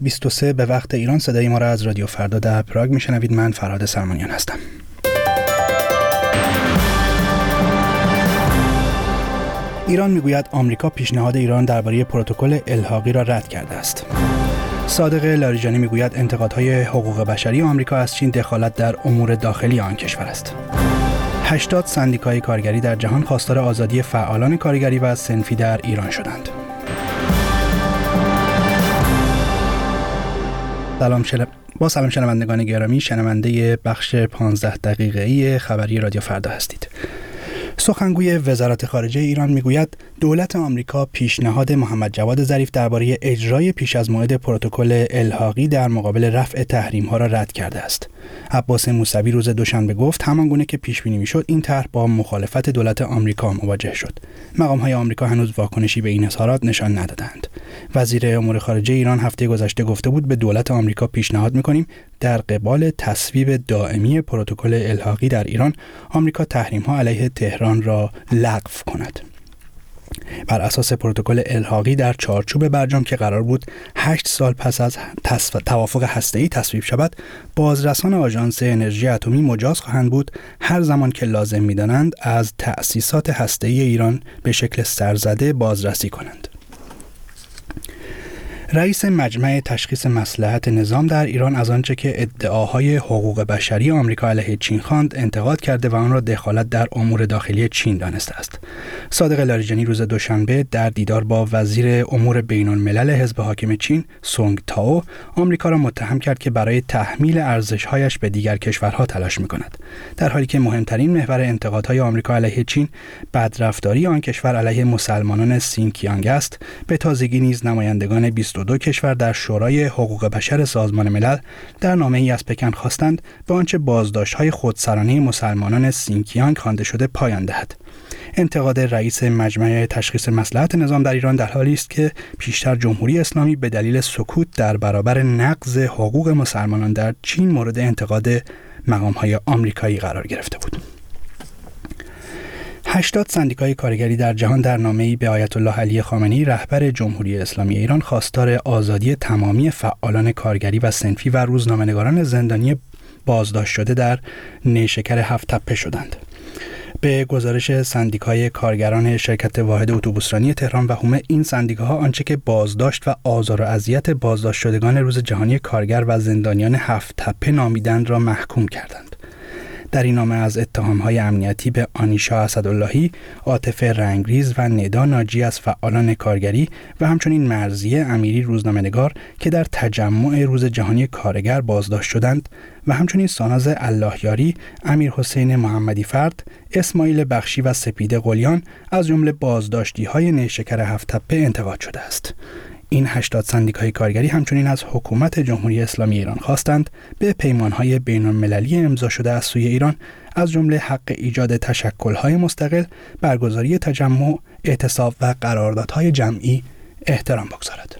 23 به وقت ایران. صدای ما را از رادیو فردا در پراگ میشنوید. من فرهاد سلمانیان هستم. ایران میگوید آمریکا پیشنهاد ایران درباره پروتکل الحاقی را رد کرده است. صادق لاریجانی میگوید انتقادهای حقوق بشری آمریکا از چین دخالت در امور داخلی آن کشور است. 80 سندیکای کارگری در جهان خواستار آزادی فعالان کارگری و صنفی در ایران شدند. سلام شنوندگان گرامی، شنونده بخش 15 دقیقه‌ای خبری رادیو فردا هستید. سخنگوی وزارت خارجه ایران میگوید دولت آمریکا پیشنهاد محمد جواد ظریف درباره اجرای پیش از موعد پروتکل الحاقی در مقابل رفع تحریم‌ها را رد کرده است. عباس موسوی روز دوشنبه گفت همانگونه که پیش بینی می‌شد این طرح با مخالفت دولت آمریکا مواجه شد. مقام‌های آمریکا هنوز واکنشی به این اظهارات نشان ندادند. وزیر امور خارجه ایران هفته گذشته گفته بود به دولت آمریکا پیشنهاد می‌کنیم در قبال تصویب دائمی پروتکل الحاقی در ایران آمریکا تحریم‌ها علیه تهران را لغو کند. بر اساس پروتکل الحاقی در چارچوب برجام که قرار بود 8 سال پس از توافق هسته‌ای تصویب شود، بازرسان آژانس انرژی اتمی مجاز خواهند بود هر زمان که لازم می‌دانند از تأسیسات هسته‌ای ایران به شکل سرزده بازرسی کنند. رئیس مجمع تشخیص مصلحت نظام در ایران از آنچه که ادعاهای حقوق بشری آمریکا علیه چین خواند انتقاد کرده و آن را دخالت در امور داخلی چین دانسته است. صادق لاریجانی روز دوشنبه در دیدار با وزیر امور بین‌الملل حزب حاکم چین سونگ تائو آمریکا را متهم کرد که برای تحمیل ارزش‌هایش به دیگر کشورها تلاش می‌کند، در حالی که مهمترین محور انتقادهای آمریکا علیه چین بدرفتاری آن کشور علیه مسلمانان سینکیانگ است. به تازگی نیز نمایندگان 22 کشور در شورای حقوق بشر سازمان ملل در نامه‌ای از پکن خواستند به آنچه بازداشت‌های خودسرانه مسلمانان سینکیانگ خوانده شده پایان دهد. انتقاد رئیس مجمع تشخیص مصلحت نظام در ایران در حالی است که پیشتر جمهوری اسلامی به دلیل سکوت در برابر نقض حقوق مسلمانان در چین مورد انتقاد مقام‌های آمریکایی قرار گرفته بود. 80 سندیکای کارگری در جهان در نامه‌ای به آیت الله علی خامنه‌ای رهبر جمهوری اسلامی ایران خواستار آزادی تمامی فعالان کارگری و صنفی و روزنامه‌نگاران زندانی بازداشت شده در نیشکر هفت تپه شدند. به گزارش سندیکای کارگران شرکت واحد اتوبوسرانی تهران و هومه، این سندیکاها آنچه که بازداشت و آزار و اذیت بازداشت شدگان روز جهانی کارگر و زندانیان هفت تپه نامیدند را محکوم کردند. در این نامه از اتهام‌های امنیتی به آنیشا اسداللهی، عاطف رنگریز و ندا ناجی از فعالان کارگری و همچنین مرضیه امیری روزنامه‌نگار که در تجمع روز جهانی کارگر بازداشت شدند و همچنین ساناز اللهیاری، امیر حسین محمدی فرد، اسماعیل بخشی و سپیده قلیان از جمله بازداشتی‌های نیشکر هفت تپه انتقاد شده است. این 80 سندیکای کارگری همچنین از حکومت جمهوری اسلامی ایران خواستند به پیمانهای بین‌المللی امضا شده از سوی ایران از جمله حق ایجاد تشکل‌های مستقل، برگزاری تجمع، اعتصاب و قراردادهای جمعی احترام بگذارد.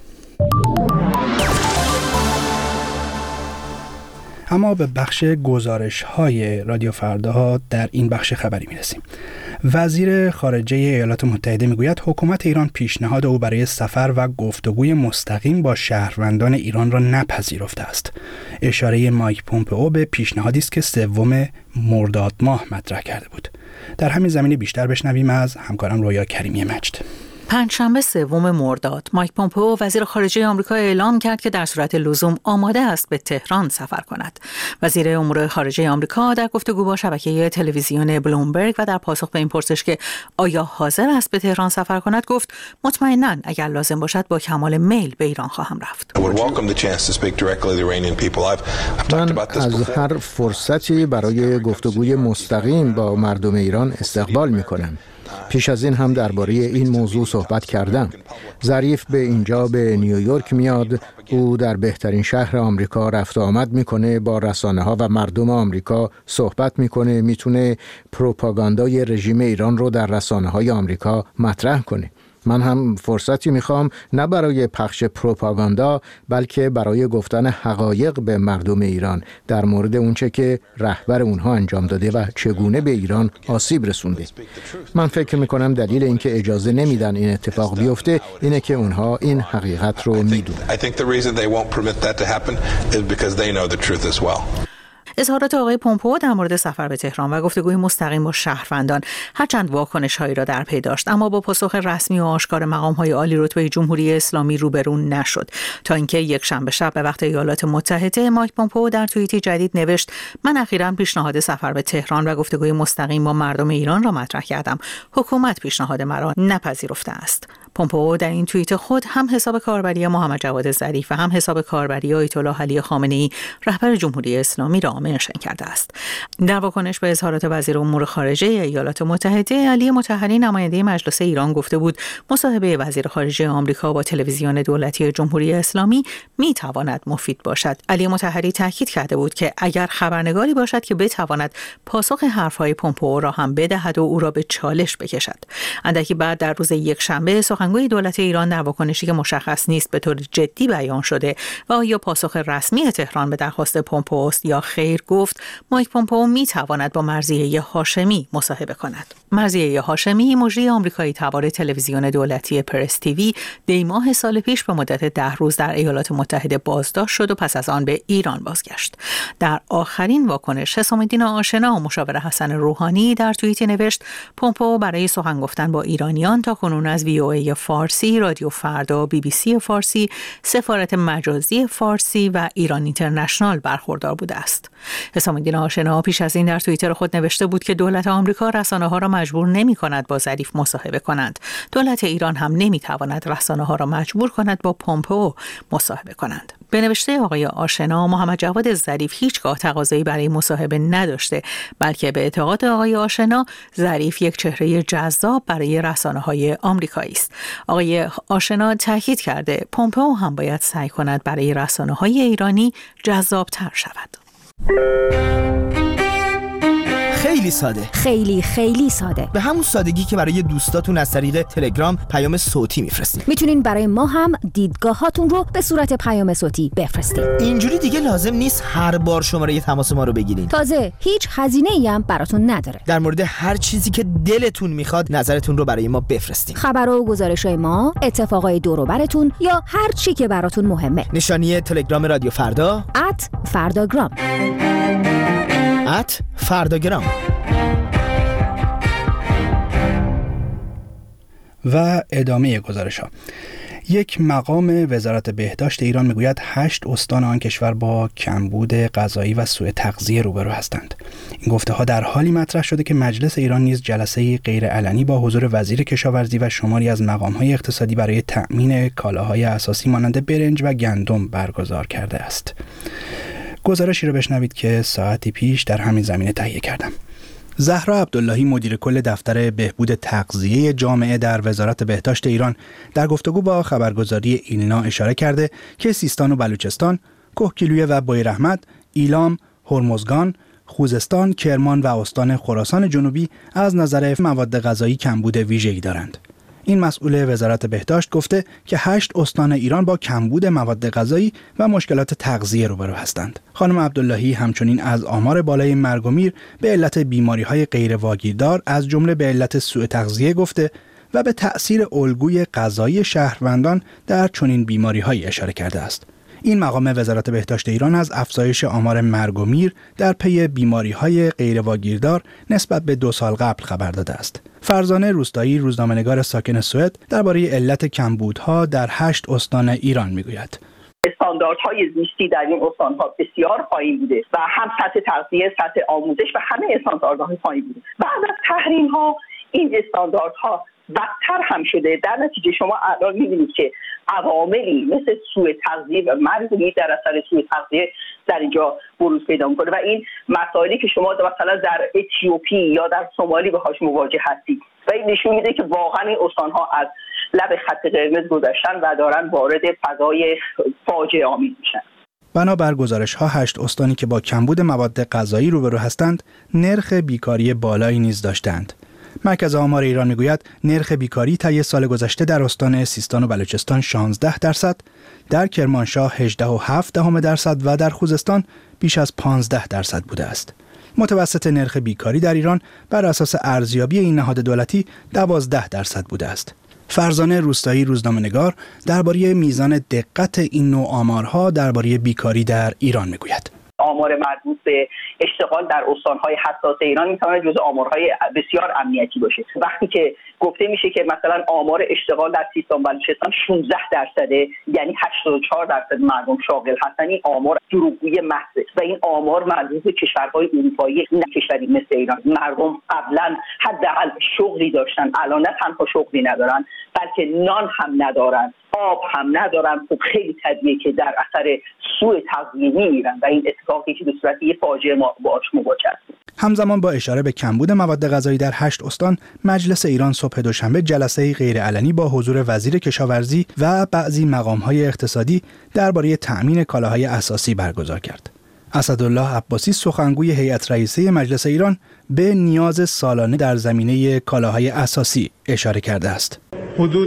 اما به بخش گزارش‌های رادیو فردا در این بخش خبری می‌رسیم. وزیر خارجه ایالات متحده میگوید حکومت ایران پیشنهاد او برای سفر و گفتگوی مستقیم با شهروندان ایران را نپذیرفته است. اشاره مایک پومپئو به پیشنهادی است که 3 مرداد ماه مطرح کرده بود. در همین زمینه بیشتر بشنویم از همکارم رویا کریمی مجد. پنجشنبه 3 مرداد مایک پومپئو وزیر خارجه آمریکا اعلام کرد که در صورت لزوم آماده است به تهران سفر کند. وزیر امور خارجه آمریکا در گفتگو با شبکه تلویزیون بلومبرگ و در پاسخ به این پرسش که آیا حاضر است به تهران سفر کند گفت مطمئناً اگر لازم باشد با کمال میل به ایران خواهم رفت. من از هر فرصتی برای گفتگوی مستقیم با مردم ایران استقبال می‌کنم. پیش از این هم درباره این موضوع صحبت کردم. ظریف به اینجا به نیویورک میاد، او در بهترین شهر آمریکا رفت و آمد میکنه، با رسانه‌ها و مردم آمریکا صحبت میکنه، میتونه پروپاگاندای رژیم ایران رو در رسانه‌های آمریکا مطرح کنه. من هم فرصتی میخوام نه برای پخش پروپاگاندا بلکه برای گفتن حقایق به مردم ایران در مورد اونچه که رهبر اونها انجام داده و چگونه به ایران آسیب رسونده. من فکر میکنم دلیل اینکه اجازه نمیدن این اتفاق بیفته اینه که اونها این حقیقت رو میدونن. اظهارات آقای پومپئو در مورد سفر به تهران و گفتگوی مستقیم با شهروندان هرچند واکنش‌هایی را در پی داشت اما با پاسخ رسمی و آشکار مقام‌های عالی رتبه جمهوری اسلامی روبرو نشد تا اینکه یک شنبه شب به وقت ایالات متحده مایک پومپئو در توییتی جدید نوشت: من اخیراً پیشنهاد سفر به تهران و گفتگوی مستقیم با مردم ایران را مطرح کردم. حکومت پیشنهاد مرا نپذیرفته است. پومپئو در این توییت خود هم حساب کاربری محمد جواد ظریف و هم حساب کاربری آیت الله علی خامنه‌ای رهبر جمهوری اسلامی را منشن کرده است. در واکنش به اظهارات وزیر امور خارجه ایالات متحده، علی مطهری نماینده مجلس ایران گفته بود مصاحبه وزیر خارجه آمریکا با تلویزیون دولتی جمهوری اسلامی می تواند مفید باشد. علی مطهری تاکید کرده بود که اگر خبرنگاری باشد که بتواند پاسخ حرف‌های پومپئو را هم بدهد و او را به چالش بکشد. اندکی بعد در روز یکشنبه سخنگوی دولت ایران در واکنشی که مشخص نیست به طور جدی بیان شده و آیا پاسخ رسمی تهران به درخواست پومپئو است یا خیر، گفت مایک پومپئو می تواند با مرضیه هاشمی مصاحبه کند. مرضیه هاشمی مجری آمریکایی تبار تلویزیون دولتی پرس تیوی دی ماه سال پیش به مدت 10 روز در ایالات متحده بازداشت شد و پس از آن به ایران بازگشت. در آخرین واکنش حسام الدین آشنا و مشاور حسن روحانی در توییتی نوشت پومپئو برای سخن گفتن با ایرانیان تاکنون از VOA فارسی، رادیو فردا، BBC فارسی، سفارت مجازی فارسی و ایران اینترنشنال برخوردار بوده است. حسام الدین آشنا پیش از این در توییتر خود نوشته بود که دولت آمریکا رسانه‌ها را مجبور نمی‌کند با ظریف مصاحبه کنند. دولت ایران هم نمی‌تواند رسانه‌ها را مجبور کند با پومپئو مصاحبه کنند. به نوشته آقای آشنا، محمد جواد ظریف هیچگاه تقاضایی برای مصاحبه نداشته، بلکه به اعتقاد آقای آشنا ظریف یک چهره جذاب برای رسانه‌های آمریکایی است. آقای آشنا تاکید کرده پومپئو هم باید سعی کند برای رسانه‌های ایرانی جذاب‌تر شود. خیلی ساده. خیلی ساده. به همون سادگی که برای دوستاتون از طریق تلگرام پیام صوتی میفرستید. میتونین برای ما هم دیدگاهاتون رو به صورت پیام صوتی بفرستید. اینجوری دیگه لازم نیست هر بار شماره تماس ما رو بگیرین. تازه هیچ هزینه‌ای هم براتون نداره. در مورد هر چیزی که دلتون میخواد نظرتون رو برای ما بفرستین. خبرها و گزارش‌های ما، اتفاقای دور و براتون یا هر چی که براتون مهمه. نشانی تلگرام رادیو فردا @فرداگرام. @فرداگرام. و ادامه گزارش‌ها. یک مقام وزارت بهداشت ایران میگوید 8 استان آن کشور با کمبود غذایی و سوء تغذیه روبرو هستند. این گفته‌ها در حالی مطرح شده که مجلس ایران نیز جلسه غیرعلنی با حضور وزیر کشاورزی و شماری از مقام‌های اقتصادی برای تأمین کالاهای اساسی مانند برنج و گندم برگزار کرده است. گزارشی رو بشنوید که ساعتی پیش در همین زمینه تهیه کردم. زهرا عبداللهی مدیر کل دفتر بهبود تغذیه جامعه در وزارت بهداشت ایران در گفتگو با خبرگزاری ایلنا اشاره کرده که سیستان و بلوچستان، کهگیلویه و بویراحمد، ایلام، هرمزگان، خوزستان، کرمان و استان خراسان جنوبی از نظر مواد غذایی کمبود ویژه‌ای دارند. این مسئول وزارت بهداشت گفته که 8 استان ایران با کمبود مواد غذایی و مشکلات تغذیه روبرو هستند. خانم عبداللهی همچنین از آمار بالای مرگ و میر به علت بیماری‌های غیر واگیردار از جمله به علت سوء تغذیه گفته و به تأثیر الگوی غذایی شهروندان در چنین بیماری‌هایی اشاره کرده است. این مقام وزارت بهداشت ایران از افزایش آمار مرگ و میر در پی بیماری‌های غیر واگیردار نسبت به 2 سال قبل خبر داده است. فرزانه روستایی، روزنامه‌نگار ساکن سوئد، درباره علت کمبودها در 8 استان ایران میگوید. استانداردهای زیستی در این استان‌ها بسیار پایین بوده و هم سطح تغذیه، سطح آموزش و همه استانداردهای پایین بوده. بعد از تحریم‌ها این استانداردها بدتر هم شده. در نتیجه شما الان می‌بینید که عواملی مثل سوء تغذیه و مرگ در اثر سوء تغذیه در اینجا بروز پیدا می‌کنه و این مسائلی که شما مثلا در اتیوپی یا در سومالی باهاش مواجه هستید و این نشون میده که واقعا این استان‌ها از لب خط قرمز گذشتن و دارن وارد فضای فاجعه آمیز میشن. بنابر گزارش‌ها 8 استانی که با کمبود مواد غذایی روبرو هستند، نرخ بیکاری بالایی نیز داشتند. مرکز آمار ایران میگوید نرخ بیکاری طی سال گذشته در استان سیستان و بلوچستان 16%، در کرمانشاه 18.7% و در خوزستان بیش از 15% بوده است. متوسط نرخ بیکاری در ایران بر اساس ارزیابی این نهاد دولتی 12% بوده است. فرزانه روستایی روزنامه‌نگار درباره میزان دقت این نوع آمارها درباره بیکاری در ایران میگوید. آمار مربوط به اشتغال در استان‌های حساس ایران میتونه جزو آمارهای بسیار امنیتی باشه. وقتی که گفته میشه که مثلا آمار اشتغال در سیستان و بلوچستان 16%، یعنی 84% مردم شاغل هستن، این آمار دروغگویی محض و این آمار مربوط به کشورهای اروپایی، نه کشوری مثل ایران. مردم قبلا حداقل شغلی داشتن، الان نه تنها شغلی ندارن بلکه نان هم ندارن، آب هم ندارن. خب خیلی طبیعیه که در اثر سوء تغذیه میمیرن و این اتفاقی که به صورت یه فاجعه باهاش مواجه هستیم. همزمان با اشاره به کمبود مواد غذایی در 8 استان، مجلس ایران صبح دوشنبه جلسه غیرعلنی با حضور وزیر کشاورزی و بعضی مقام‌های اقتصادی درباره تأمین کالاهای اساسی برگزار کرد. اسدالله عباسی سخنگوی هیئت رئیسه مجلس ایران به نیاز سالانه در زمینه کالاهای اساسی اشاره کرده است. حدود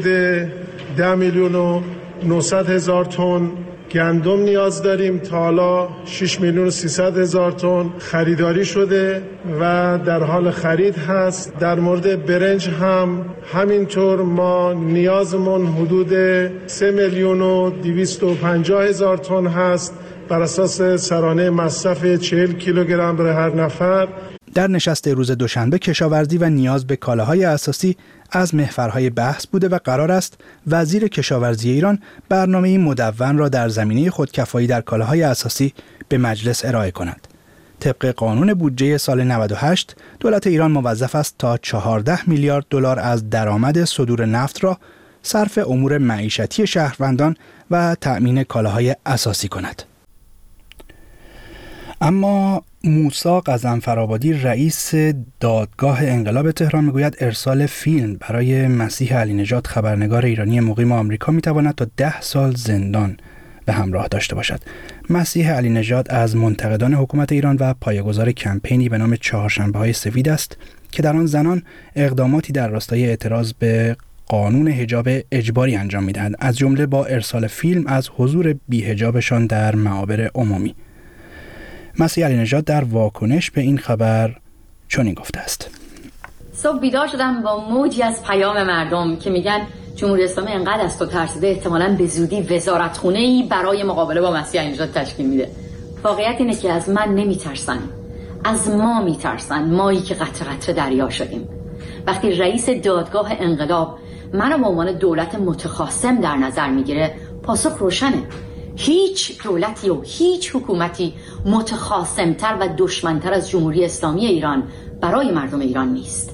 10,900,000 تن گندم نیاز داریم. تا حالا 6,300,000 تن خریداری شده و در حال خرید هست. در مورد برنج هم همینطور ما نیازمون حدود 3,250,000 تن هست بر اساس سرانه مصرف 40 کیلوگرم برای هر نفر. در نشست روز دوشنبه کشاورزی و نیاز به کالاهای اساسی از محورهای بحث بوده و قرار است وزیر کشاورزی ایران برنامه‌ای مدون را در زمینه خودکفایی در کالاهای اساسی به مجلس ارائه کند. طبق قانون بودجه سال 98 دولت ایران موظف است تا 14 میلیارد دلار از درآمد صدور نفت را صرف امور معیشتی شهروندان و تأمین کالاهای اساسی کند. اما موسی غضنفرآبادی رئیس دادگاه انقلاب تهران میگوید ارسال فیلم برای مسیح علی نژاد خبرنگار ایرانی مقیم آمریکا میتواند تا 10 سال زندان به همراه داشته باشد. مسیح علی نژاد از منتقدان حکومت ایران و پایه‌گذار کمپینی به نام چهارشنبه‌های سفید است که در آن زنان اقداماتی در راستای اعتراض به قانون حجاب اجباری انجام میدهند، از جمله با ارسال فیلم از حضور بی‌حجابشان در معابر عمومی. مسیح علی نژاد در واکنش به این خبر چنین گفته است: صبح بیدار شدم با موجی از پیام مردم که میگن جمهوری اسلامی انقدر از تو ترسیده احتمالاً به زودی وزارتخونه‌ای برای مقابله با مسیح علی نژاد تشکیل میده. واقعیت اینه که از من نمیترسن، از ما میترسن، مایی که قطره قطره دریا شدیم. وقتی رئیس دادگاه انقلاب منو به عنوان دولت متخاصم در نظر میگیره، پاسخ روشنه. هیچ دولتی و هیچ حکومتی متخاصمتر و دشمنتر از جمهوری اسلامی ایران برای مردم ایران نیست.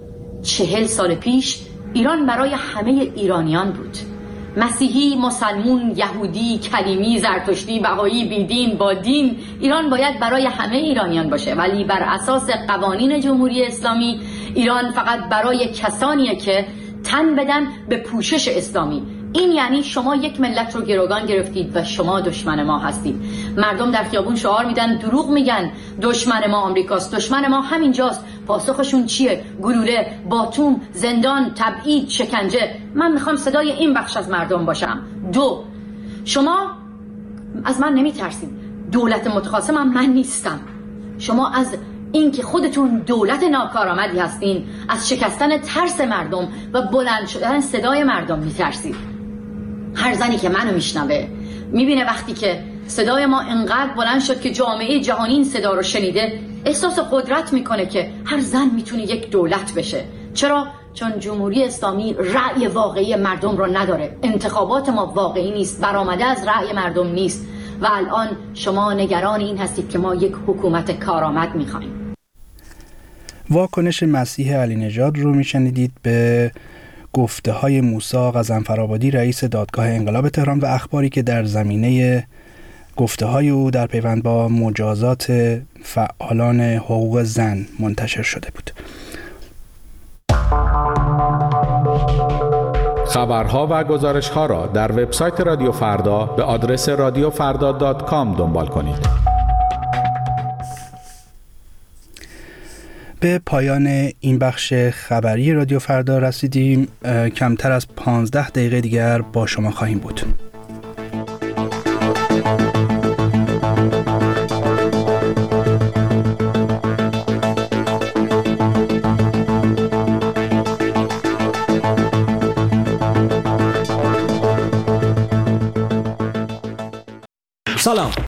40 سال پیش ایران برای همه ایرانیان بود. مسیحی، مسلمون، یهودی، کلیمی، زرتشتی، بهایی، بیدین، با دین، ایران باید برای همه ایرانیان باشه، ولی بر اساس قوانین جمهوری اسلامی ایران فقط برای کسانیه که تن بدن به پوشش اسلامی. این یعنی شما یک ملت رو گروگان گرفتید و شما دشمن ما هستید. مردم در خیابون شعار میدن، دروغ میگن، دشمن ما آمریکاست، دشمن ما همینجاست. پاسخشون چیه؟ گلوله، باتوم، زندان، تبعید، شکنجه. من میخوام صدای این بخش از مردم باشم. 2. شما از من نمیترسید. دولت متخاصم هم من نیستم. شما از این که خودتون دولت ناکارآمدی هستین، از شکستن ترس مردم و بلند شدن صدای مردم میترسید. هر زنی که منو میشنوه میبینه وقتی که صدای ما انقدر بلند شد که جامعه جهانی این صدا رو شنیده، احساس قدرت میکنه که هر زن میتونه یک دولت بشه. چرا؟ چون جمهوری اسلامی رأی واقعی مردم رو نداره. انتخابات ما واقعی نیست، برآمده از رأی مردم نیست و الان شما نگران این هستید که ما یک حکومت کارآمد میخوایم. واکنش مسیح علی نژاد رو میشنیدید به گفته های موسی غضنفرآبادی رئیس دادگاه انقلاب تهران و اخباری که در زمینه گفته های او در پیوند با مجازات فعالان حقوق زن منتشر شده بود. خبرها و گزارش‌ها را در وبسایت رادیو فردا به آدرس radiofarda.com دنبال کنید. به پایان این بخش خبری رادیو فردا رسیدیم. کمتر از 15 دقیقه دیگر با شما خواهیم بود. سلام،